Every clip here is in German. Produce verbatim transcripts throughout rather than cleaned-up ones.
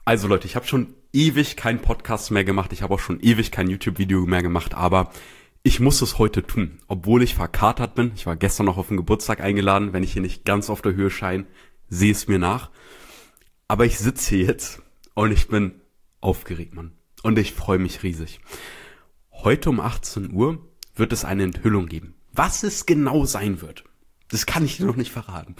Also Leute, ich habe schon ewig keinen Podcast mehr gemacht. Ich habe auch schon ewig kein YouTube-Video mehr gemacht. Aber ich muss es heute tun, obwohl ich verkatert bin. Ich war gestern noch auf den Geburtstag eingeladen. Wenn ich hier nicht ganz auf der Höhe scheine, sehe es mir nach. Aber ich sitze hier jetzt und ich bin aufgeregt, Mann. Und ich freue mich riesig. Heute um achtzehn Uhr wird es eine Enthüllung geben. Was es genau sein wird, das kann ich dir noch nicht verraten.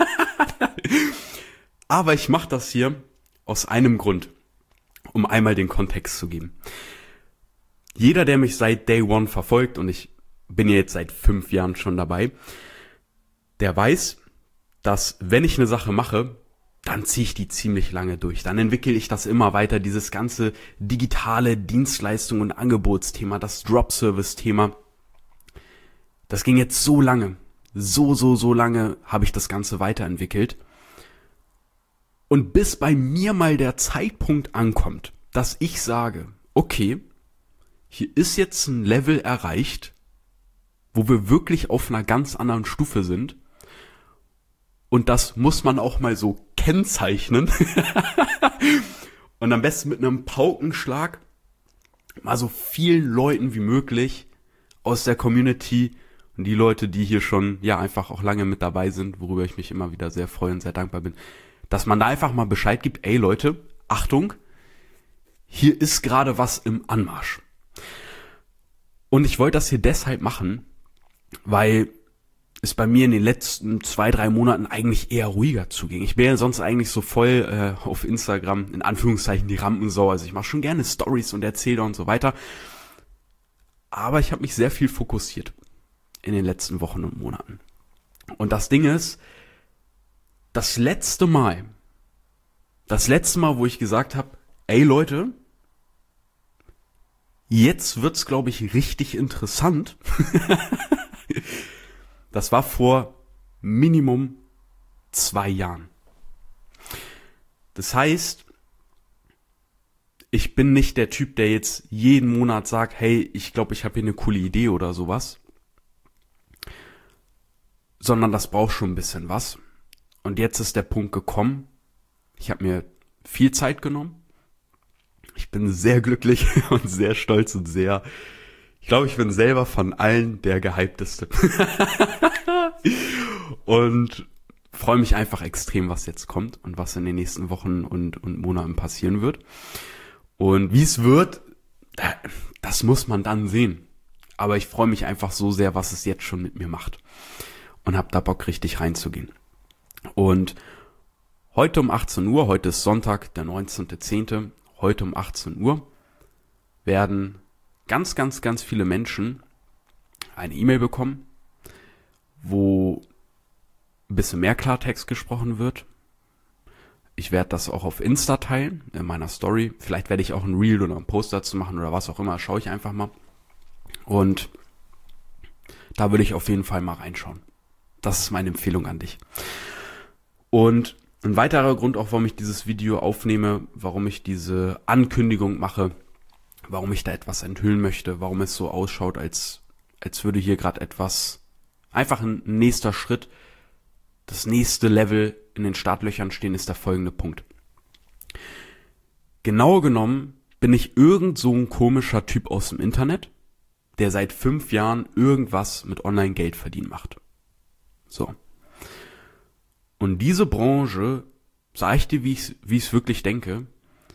Aber ich mache das hier aus einem Grund, um einmal den Kontext zu geben. Jeder, der mich seit Day One verfolgt, und ich bin ja jetzt seit fünf Jahren schon dabei, der weiß, dass wenn ich eine Sache mache, dann ziehe ich die ziemlich lange durch. Dann entwickle ich das immer weiter, dieses ganze digitale Dienstleistung und Angebotsthema, das Drop-Service-Thema. Das ging jetzt so lange, so, so, so lange habe ich das Ganze weiterentwickelt. Und bis bei mir mal der Zeitpunkt ankommt, dass ich sage, okay, hier ist jetzt ein Level erreicht, wo wir wirklich auf einer ganz anderen Stufe sind. Und das muss man auch mal so kennzeichnen. Und am besten mit einem Paukenschlag mal so vielen Leuten wie möglich aus der Community und die Leute, die hier schon ja einfach auch lange mit dabei sind, worüber ich mich immer wieder sehr freue und sehr dankbar bin, dass man da einfach mal Bescheid gibt, ey Leute, Achtung, hier ist gerade was im Anmarsch. Und ich wollte das hier deshalb machen, weil es bei mir in den letzten zwei, drei Monaten eigentlich eher ruhiger zuging. Ich bin ja sonst eigentlich so voll äh, auf Instagram, in Anführungszeichen die Rampensau, also ich mache schon gerne Stories und erzähle und so weiter. Aber ich habe mich sehr viel fokussiert in den letzten Wochen und Monaten. Und das Ding ist, das letzte Mal, das letzte Mal, wo ich gesagt habe, ey Leute, jetzt wird's, glaube ich, richtig interessant. Das war vor Minimum zwei Jahren. Das heißt, ich bin nicht der Typ, der jetzt jeden Monat sagt, hey, ich glaube, ich habe hier eine coole Idee oder sowas. Sondern das braucht schon ein bisschen was. Und jetzt ist der Punkt gekommen. Ich habe mir viel Zeit genommen. Ich bin sehr glücklich und sehr stolz und sehr, ich glaube, ich bin selber von allen der gehypteste. Und freue mich einfach extrem, was jetzt kommt und was in den nächsten Wochen und, und Monaten passieren wird. Und wie es wird, das muss man dann sehen. Aber ich freue mich einfach so sehr, was es jetzt schon mit mir macht. Und habe da Bock, richtig reinzugehen. Und heute um achtzehn Uhr, heute ist Sonntag, der neunzehnter zehnte, heute um achtzehn Uhr werden ganz, ganz, ganz viele Menschen eine E-Mail bekommen, wo ein bisschen mehr Klartext gesprochen wird. Ich werde das auch auf Insta teilen, in meiner Story. Vielleicht werde ich auch ein Reel oder ein Post dazu machen oder was auch immer. Schaue ich einfach mal. Und da würde ich auf jeden Fall mal reinschauen. Das ist meine Empfehlung an dich. Und ein weiterer Grund auch, warum ich dieses Video aufnehme, warum ich diese Ankündigung mache, warum ich da etwas enthüllen möchte, warum es so ausschaut, als, als würde hier gerade etwas, einfach ein nächster Schritt, das nächste Level in den Startlöchern stehen, ist der folgende Punkt. Genau genommen bin ich irgend so ein komischer Typ aus dem Internet, der seit fünf Jahren irgendwas mit Online-Geld verdienen macht. So. Und diese Branche, sag ich dir, wie ich wie ich es wirklich denke,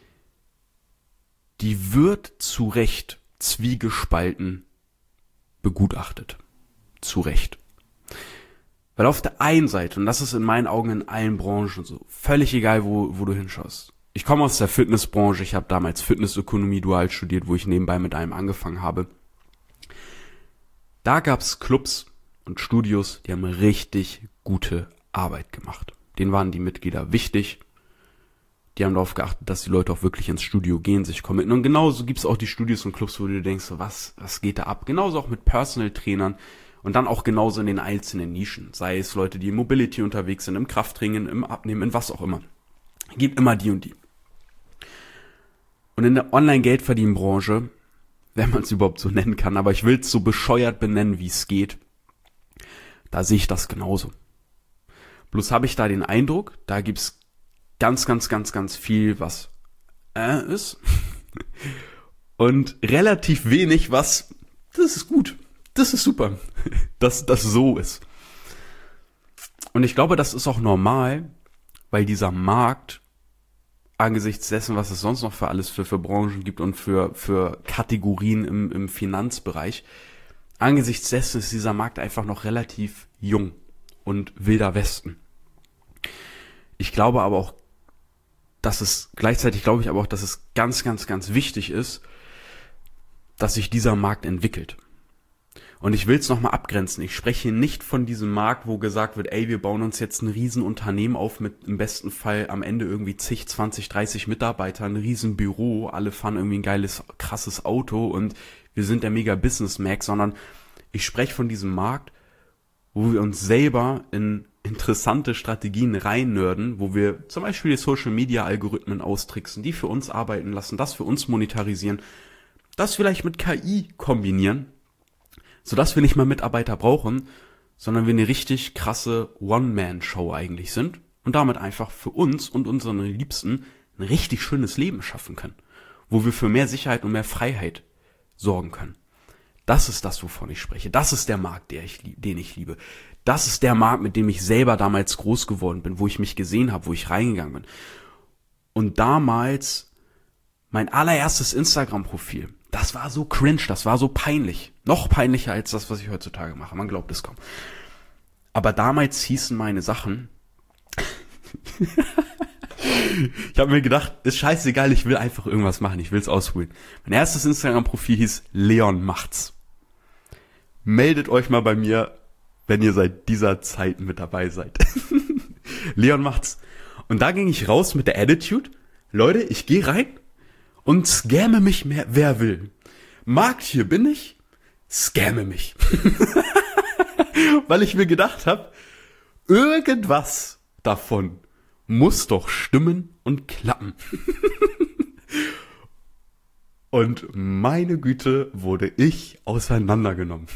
die wird zu Recht zwiegespalten begutachtet. Zu Recht. Weil auf der einen Seite, und das ist in meinen Augen in allen Branchen so, völlig egal, wo, wo du hinschaust. Ich komme aus der Fitnessbranche, ich habe damals Fitnessökonomie dual studiert, wo ich nebenbei mit einem angefangen habe. Da gab's Clubs und Studios, die haben richtig gute Arbeit gemacht. Denen waren die Mitglieder wichtig. Die haben darauf geachtet, dass die Leute auch wirklich ins Studio gehen, sich committen. Und genauso gibt es auch die Studios und Clubs, wo du denkst, was, was geht da ab? Genauso auch mit Personal Trainern und dann auch genauso in den einzelnen Nischen. Sei es Leute, die im Mobility unterwegs sind, im Krafttraining, im Abnehmen, in was auch immer. Gibt immer die und die. Und in der Online-Geldverdienen-Branche, wenn man es überhaupt so nennen kann, aber ich will es so bescheuert benennen, wie es geht, da sehe ich das genauso. Bloß habe ich da den Eindruck, da gibt's ganz, ganz, ganz, ganz viel, was äh, ist. Und relativ wenig, was, das ist gut, das ist super, dass das so ist. Und ich glaube, das ist auch normal, weil dieser Markt angesichts dessen, was es sonst noch für alles für, für Branchen gibt und für, für Kategorien im, im Finanzbereich, angesichts dessen ist dieser Markt einfach noch relativ jung und wilder Westen. Ich glaube aber auch, dass es, gleichzeitig glaube ich aber auch, dass es ganz, ganz, ganz wichtig ist, dass sich dieser Markt entwickelt. Und ich will es nochmal abgrenzen. Ich spreche hier nicht von diesem Markt, wo gesagt wird, ey, wir bauen uns jetzt ein Riesenunternehmen auf mit im besten Fall am Ende irgendwie zig, zwanzig, dreißig Mitarbeitern, ein Riesenbüro, alle fahren irgendwie ein geiles, krasses Auto und wir sind der mega Business-Mac, sondern ich spreche von diesem Markt, wo wir uns selber in interessante Strategien reinnörden, wo wir zum Beispiel die Social-Media-Algorithmen austricksen, die für uns arbeiten lassen, das für uns monetarisieren, das vielleicht mit K I kombinieren, sodass wir nicht mal Mitarbeiter brauchen, sondern wir eine richtig krasse One-Man-Show eigentlich sind und damit einfach für uns und unseren Liebsten ein richtig schönes Leben schaffen können, wo wir für mehr Sicherheit und mehr Freiheit sorgen können. Das ist das, wovon ich spreche. Das ist der Markt, der ich, den ich liebe. Das ist der Markt, mit dem ich selber damals groß geworden bin, wo ich mich gesehen habe, wo ich reingegangen bin. Und damals mein allererstes Instagram-Profil, das war so cringe, das war so peinlich. Noch peinlicher als das, was ich heutzutage mache. Man glaubt es kaum. Aber damals hießen meine Sachen... Ich habe mir gedacht, ist scheißegal, ich will einfach irgendwas machen, ich will es ausprobieren. Mein erstes Instagram-Profil hieß Leon macht's. Meldet euch mal bei mir, wenn ihr seit dieser Zeit mit dabei seid. Leon macht's. Und da ging ich raus mit der Attitude, Leute, ich gehe rein und scamme mich mehr, wer will. Markt, hier bin ich, scamme mich. Weil ich mir gedacht habe, irgendwas davon muss doch stimmen und klappen. Und meine Güte, wurde ich auseinandergenommen.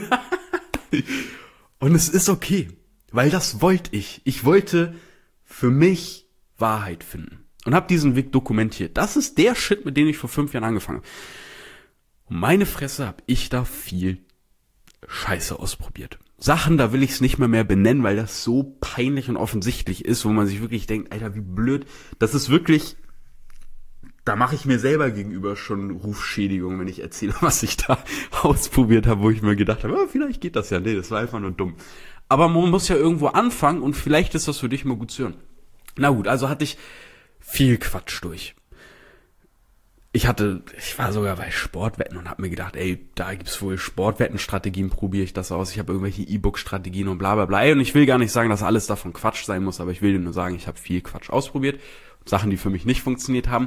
Und es ist okay, weil das wollte ich. Ich wollte für mich Wahrheit finden und habe diesen Weg dokumentiert. Das ist der Shit, mit dem ich vor fünf Jahren angefangen habe. Und meine Fresse, habe ich da viel Scheiße ausprobiert. Sachen, da will ich es nicht mehr mehr benennen, weil das so peinlich und offensichtlich ist, wo man sich wirklich denkt, Alter, wie blöd. Das ist wirklich, da mache ich mir selber gegenüber schon Rufschädigung, wenn ich erzähle, was ich da ausprobiert habe, wo ich mir gedacht habe, oh, vielleicht geht das ja. Nee, das war einfach nur dumm. Aber man muss ja irgendwo anfangen und vielleicht ist das für dich mal gut zu hören. Na gut, also hatte ich viel Quatsch durch. Ich hatte, ich war sogar bei Sportwetten und habe mir gedacht, ey, da gibt's wohl Sportwettenstrategien, probiere ich das aus. Ich habe irgendwelche E-Book-Strategien und bla bla bla. Und ich will gar nicht sagen, dass alles davon Quatsch sein muss, aber ich will dir nur sagen, ich habe viel Quatsch ausprobiert. Sachen, die für mich nicht funktioniert haben.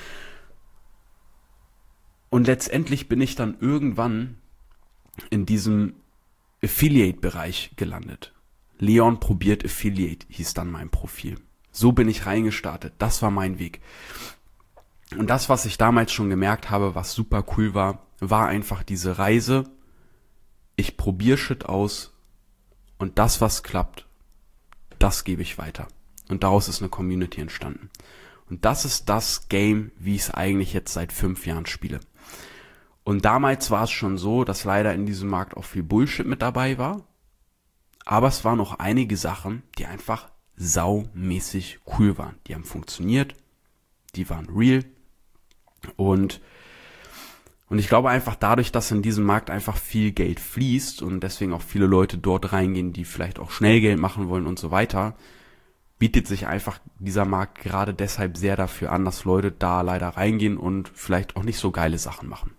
Und letztendlich bin ich dann irgendwann in diesem Affiliate-Bereich gelandet. Leon probiert Affiliate, hieß dann mein Profil. So bin ich reingestartet. Das war mein Weg. Und das, was ich damals schon gemerkt habe, was super cool war, war einfach diese Reise. Ich probiere Shit aus und das, was klappt, das gebe ich weiter. Und daraus ist eine Community entstanden. Und das ist das Game, wie ich es eigentlich jetzt seit fünf Jahren spiele. Und damals war es schon so, dass leider in diesem Markt auch viel Bullshit mit dabei war. Aber es waren noch einige Sachen, die einfach saumäßig cool waren. Die haben funktioniert, die waren real. Und, und ich glaube einfach dadurch, dass in diesem Markt einfach viel Geld fließt und deswegen auch viele Leute dort reingehen, die vielleicht auch schnell Geld machen wollen und so weiter, bietet sich einfach dieser Markt gerade deshalb sehr dafür an, dass Leute da leider reingehen und vielleicht auch nicht so geile Sachen machen.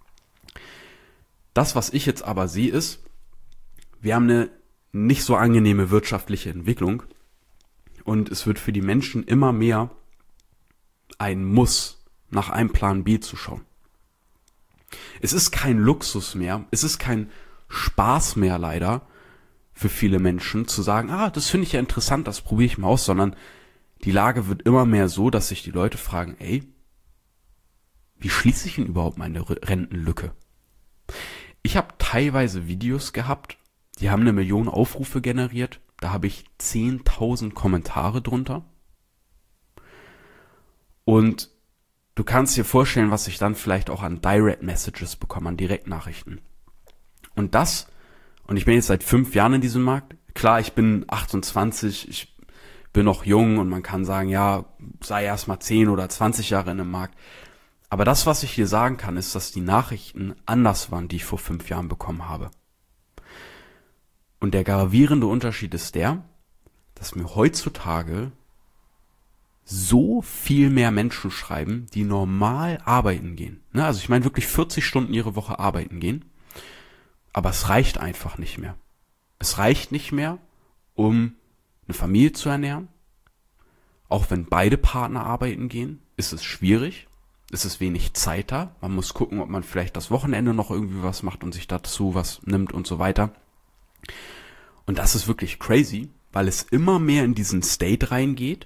Das, was ich jetzt aber sehe, ist, wir haben eine nicht so angenehme wirtschaftliche Entwicklung und es wird für die Menschen immer mehr ein Muss, nach einem Plan B zu schauen. Es ist kein Luxus mehr, es ist kein Spaß mehr leider für viele Menschen zu sagen, ah, das finde ich ja interessant, das probiere ich mal aus, sondern die Lage wird immer mehr so, dass sich die Leute fragen, ey, wie schließe ich denn überhaupt meine Rentenlücke? Ich habe teilweise Videos gehabt, die haben eine Million Aufrufe generiert, da habe ich zehntausend Kommentare drunter und du kannst dir vorstellen, was ich dann vielleicht auch an Direct Messages bekomme, an Direktnachrichten. Und das, und ich bin jetzt seit fünf Jahren in diesem Markt. Klar, ich bin achtundzwanzig, ich bin noch jung und man kann sagen, ja, sei erst mal zehn oder zwanzig Jahre in dem Markt. Aber das, was ich hier sagen kann, ist, dass die Nachrichten anders waren, die ich vor fünf Jahren bekommen habe. Und der gravierende Unterschied ist der, dass mir heutzutage so viel mehr Menschen schreiben, die normal arbeiten gehen. Ne? Also ich meine wirklich vierzig Stunden ihre Woche arbeiten gehen. Aber es reicht einfach nicht mehr. Es reicht nicht mehr, um eine Familie zu ernähren. Auch wenn beide Partner arbeiten gehen, ist es schwierig. Es ist wenig Zeit da. Man muss gucken, ob man vielleicht das Wochenende noch irgendwie was macht und sich dazu was nimmt und so weiter. Und das ist wirklich crazy, weil es immer mehr in diesen State reingeht,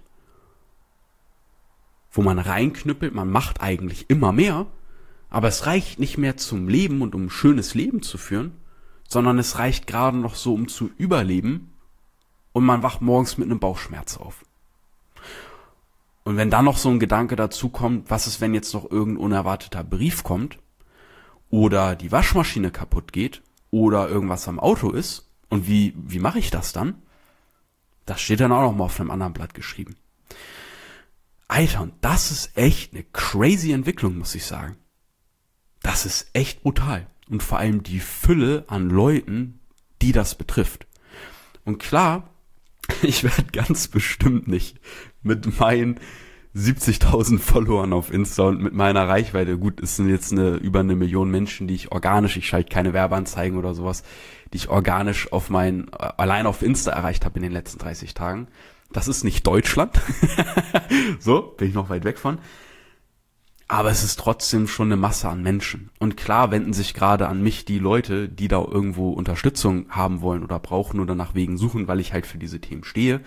wo man reinknüppelt, man macht eigentlich immer mehr, aber es reicht nicht mehr zum Leben und um ein schönes Leben zu führen, sondern es reicht gerade noch so, um zu überleben und man wacht morgens mit einem Bauchschmerz auf. Und wenn dann noch so ein Gedanke dazu kommt, was ist, wenn jetzt noch irgendein unerwarteter Brief kommt oder die Waschmaschine kaputt geht oder irgendwas am Auto ist und wie, wie mache ich das dann? Das steht dann auch noch mal auf einem anderen Blatt geschrieben. Alter, und das ist echt eine crazy Entwicklung, muss ich sagen. Das ist echt brutal. Und vor allem die Fülle an Leuten, die das betrifft. Und klar, ich werde ganz bestimmt nicht mit meinen siebzigtausend Followern auf Insta und mit meiner Reichweite, gut, es sind jetzt eine, über eine Million Menschen, die ich organisch, ich schalte keine Werbeanzeigen oder sowas, die ich organisch auf mein, allein auf Insta erreicht habe in den letzten dreißig Tagen. Das ist nicht Deutschland. So, bin ich noch weit weg von. Aber es ist trotzdem schon eine Masse an Menschen. Und klar wenden sich gerade an mich die Leute, die da irgendwo Unterstützung haben wollen oder brauchen oder nach Wegen suchen, weil ich halt für diese Themen stehe.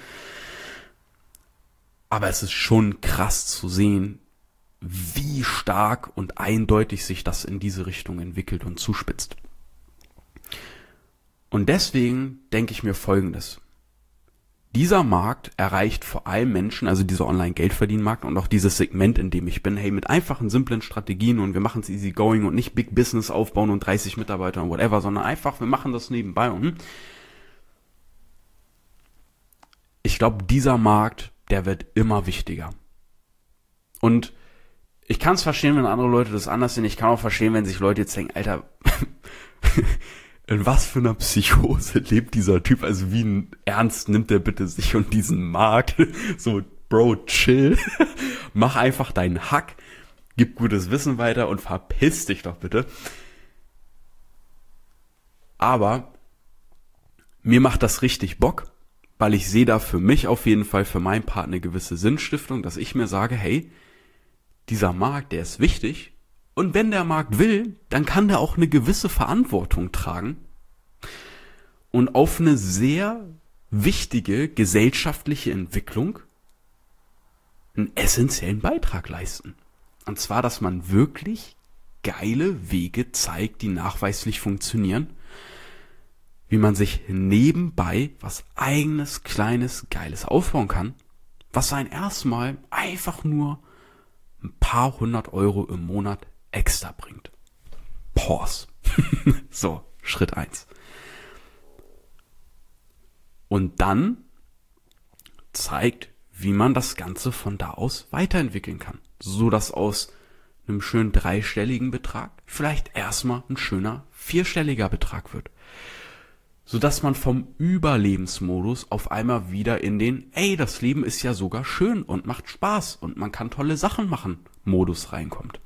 Aber es ist schon krass zu sehen, wie stark und eindeutig sich das in diese Richtung entwickelt und zuspitzt. Und deswegen denke ich mir Folgendes. Dieser Markt erreicht vor allem Menschen, also dieser Online-Geldverdienen-Markt und auch dieses Segment, in dem ich bin, hey, mit einfachen, simplen Strategien und wir machen es easy going und nicht Big Business aufbauen und dreißig Mitarbeiter und whatever, sondern einfach, wir machen das nebenbei. Und ich glaube, dieser Markt, der wird immer wichtiger. Und ich kann es verstehen, wenn andere Leute das anders sehen. Ich kann auch verstehen, wenn sich Leute jetzt denken, Alter, in was für einer Psychose lebt dieser Typ? Also wie ein Ernst nimmt der bitte sich und diesen Markt? So, Bro, chill. Mach einfach deinen Hack, gib gutes Wissen weiter und verpiss dich doch bitte. Aber mir macht das richtig Bock, weil ich sehe da für mich auf jeden Fall, für meinen Part eine gewisse Sinnstiftung, dass ich mir sage, hey, dieser Markt, der ist wichtig. Und wenn der Markt will, dann kann der auch eine gewisse Verantwortung tragen und auf eine sehr wichtige gesellschaftliche Entwicklung einen essentiellen Beitrag leisten. Und zwar, dass man wirklich geile Wege zeigt, die nachweislich funktionieren, wie man sich nebenbei was eigenes, kleines, geiles aufbauen kann, was einen erstmal einfach nur ein paar hundert Euro im Monat extra bringt. Pause. So, Schritt eins. Und dann zeigt, wie man das Ganze von da aus weiterentwickeln kann. So dass aus einem schönen dreistelligen Betrag vielleicht erstmal ein schöner vierstelliger Betrag wird. Sodass man vom Überlebensmodus auf einmal wieder in den, ey, das Leben ist ja sogar schön und macht Spaß und man kann tolle Sachen machen, Modus reinkommt.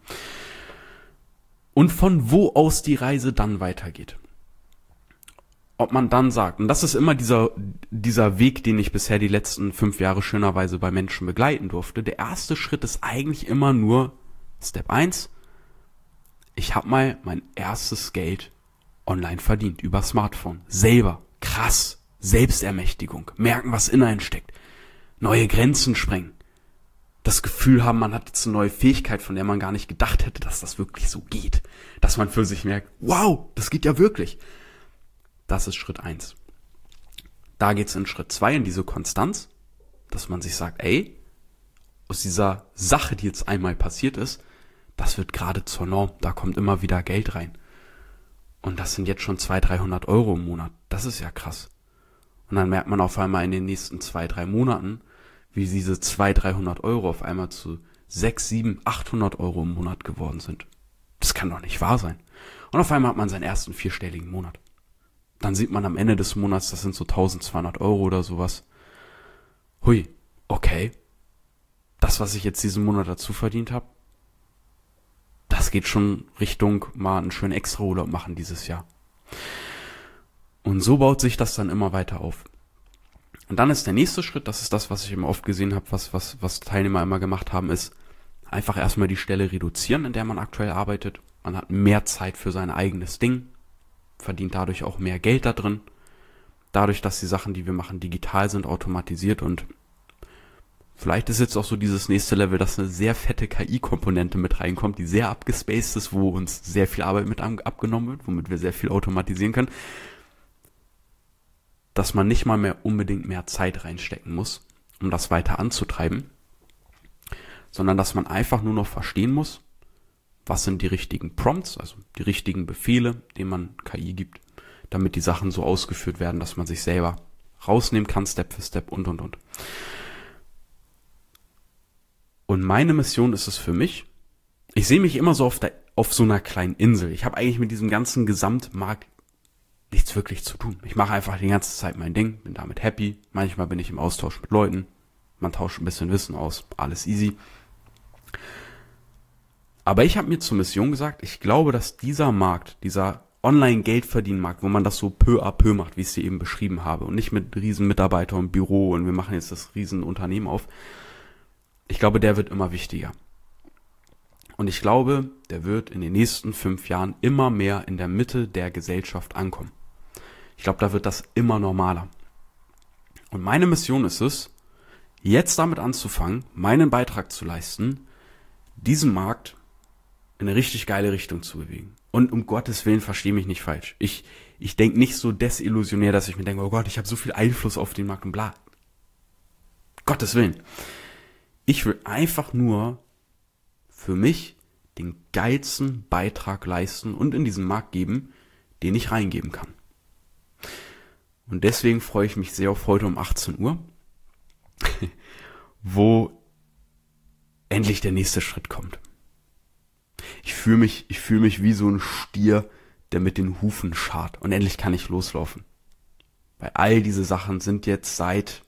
Und von wo aus die Reise dann weitergeht. Ob man dann sagt, und das ist immer dieser, dieser Weg, den ich bisher die letzten fünf Jahre schönerweise bei Menschen begleiten durfte. Der erste Schritt ist eigentlich immer nur Step eins. Ich habe mal mein erstes Geld online verdient, über Smartphone. Selber. Krass. Selbstermächtigung. Merken, was in einen steckt. Neue Grenzen sprengen. Das Gefühl haben, man hat jetzt eine neue Fähigkeit, von der man gar nicht gedacht hätte, dass das wirklich so geht. Dass man für sich merkt, wow, das geht ja wirklich. Das ist Schritt eins. Da geht's in Schritt zwei in diese Konstanz, dass man sich sagt, ey, aus dieser Sache, die jetzt einmal passiert ist, das wird gerade zur Norm. Da kommt immer wieder Geld rein. Und das sind jetzt schon zweihundert, dreihundert Euro im Monat. Das ist ja krass. Und dann merkt man auf einmal in den nächsten zwei, drei Monaten, wie diese zweihundert, dreihundert Euro auf einmal zu sechshundert, siebenhundert, achthundert Euro im Monat geworden sind. Das kann doch nicht wahr sein. Und auf einmal hat man seinen ersten vierstelligen Monat. Dann sieht man am Ende des Monats, das sind so eintausendzweihundert Euro oder sowas. Hui, okay. Das, was ich jetzt diesen Monat dazu verdient habe, das geht schon Richtung mal einen schönen Extraurlaub machen dieses Jahr. Und so baut sich das dann immer weiter auf. Und dann ist der nächste Schritt, das ist das, was ich immer oft gesehen habe, was, was, was Teilnehmer immer gemacht haben, ist einfach erstmal die Stelle reduzieren, in der man aktuell arbeitet. Man hat mehr Zeit für sein eigenes Ding, verdient dadurch auch mehr Geld da drin. Dadurch, dass die Sachen, die wir machen, digital sind, automatisiert, und vielleicht ist jetzt auch so dieses nächste Level, dass eine sehr fette K I-Komponente mit reinkommt, die sehr abgespaced ist, wo uns sehr viel Arbeit mit abgenommen wird, womit wir sehr viel automatisieren können, dass man nicht mal mehr unbedingt mehr Zeit reinstecken muss, um das weiter anzutreiben, sondern dass man einfach nur noch verstehen muss, was sind die richtigen Prompts, also die richtigen Befehle, denen man K I gibt, damit die Sachen so ausgeführt werden, dass man sich selber rausnehmen kann, Step für Step und, und, und. Und meine Mission ist es für mich, ich sehe mich immer so auf, der, auf so einer kleinen Insel. Ich habe eigentlich mit diesem ganzen Gesamtmarkt nichts wirklich zu tun. Ich mache einfach die ganze Zeit mein Ding, bin damit happy. Manchmal bin ich im Austausch mit Leuten, man tauscht ein bisschen Wissen aus, alles easy. Aber ich habe mir zur Mission gesagt, ich glaube, dass dieser Markt, dieser Online-Geldverdienen-Markt, wo man das so peu à peu macht, wie ich es dir eben beschrieben habe, und nicht mit riesen Mitarbeitern im Büro und wir machen jetzt das riesen Unternehmen auf, ich glaube, der wird immer wichtiger. Und ich glaube, der wird in den nächsten fünf Jahren immer mehr in der Mitte der Gesellschaft ankommen. Ich glaube, da wird das immer normaler. Und meine Mission ist es, jetzt damit anzufangen, meinen Beitrag zu leisten, diesen Markt in eine richtig geile Richtung zu bewegen. Und um Gottes Willen, verstehe mich nicht falsch. Ich, ich denke nicht so desillusionär, dass ich mir denke, oh Gott, ich habe so viel Einfluss auf den Markt und bla. Gottes Willen. Ich will einfach nur für mich den geilsten Beitrag leisten und in diesen Markt geben, den ich reingeben kann. Und deswegen freue ich mich sehr auf heute um achtzehn Uhr, wo endlich der nächste Schritt kommt. Ich fühle mich, ich fühle mich wie so ein Stier, der mit den Hufen scharrt. Und endlich kann ich loslaufen. Weil all diese Sachen sind jetzt seit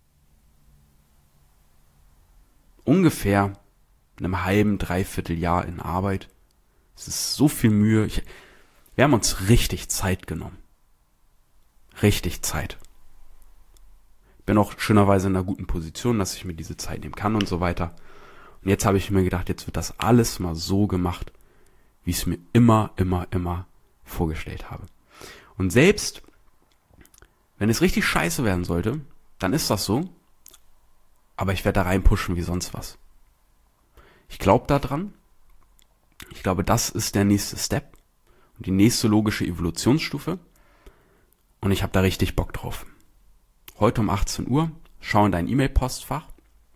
ungefähr einem halben, dreiviertel Jahr in Arbeit. Es ist so viel Mühe. Ich, wir haben uns richtig Zeit genommen. Richtig Zeit. Ich bin auch schönerweise in einer guten Position, dass ich mir diese Zeit nehmen kann und so weiter. Und jetzt habe ich mir gedacht, jetzt wird das alles mal so gemacht, wie ich es mir immer, immer, immer vorgestellt habe. Und selbst, wenn es richtig scheiße werden sollte, dann ist das so. Aber ich werde da reinpushen wie sonst was. Ich glaube daran. Ich glaube, das ist der nächste Step und die nächste logische Evolutionsstufe. Und ich habe da richtig Bock drauf. Heute um achtzehn Uhr, schau in dein E-Mail-Postfach.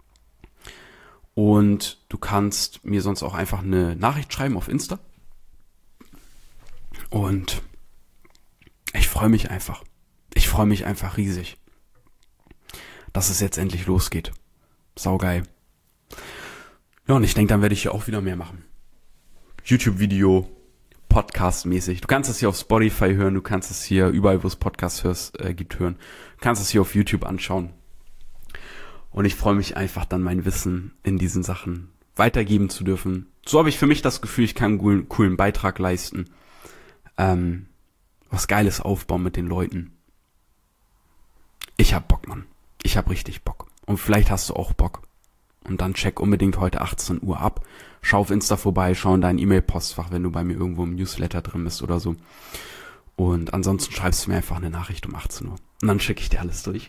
Und du kannst mir sonst auch einfach eine Nachricht schreiben auf Insta. Und ich freue mich einfach. Ich freue mich einfach riesig, dass es jetzt endlich losgeht. Saugeil. Ja, und ich denke, dann werde ich hier auch wieder mehr machen. YouTube-Video, Podcast-mäßig. Du kannst es hier auf Spotify hören, du kannst es hier überall, wo es Podcasts hörst, äh, gibt, hören. Du kannst es hier auf YouTube anschauen. Und ich freue mich einfach dann, mein Wissen in diesen Sachen weitergeben zu dürfen. So habe ich für mich das Gefühl, ich kann einen coolen, coolen Beitrag leisten. Ähm, was Geiles aufbauen mit den Leuten. Ich hab Bock, Mann. Ich hab richtig Bock. Und vielleicht hast du auch Bock. Und dann check unbedingt heute achtzehn Uhr ab. Schau auf Insta vorbei, schau in dein E-Mail-Postfach, wenn du bei mir irgendwo im Newsletter drin bist oder so. Und ansonsten schreibst du mir einfach eine Nachricht um achtzehn Uhr. Und dann schicke ich dir alles durch.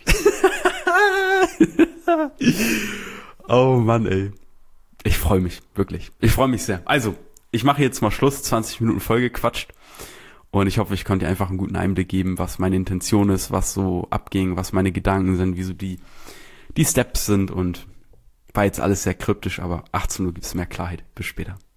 Oh Mann, ey. Ich freue mich, wirklich. Ich freue mich sehr. Also, ich mache jetzt mal Schluss, zwanzig Minuten vollgequatscht. Und ich hoffe, ich konnte dir einfach einen guten Einblick geben, was meine Intention ist, was so abging, was meine Gedanken sind, wie so die, die Steps sind. Und War jetzt alles sehr kryptisch, aber achtzehn Uhr gibt's mehr Klarheit. Bis später.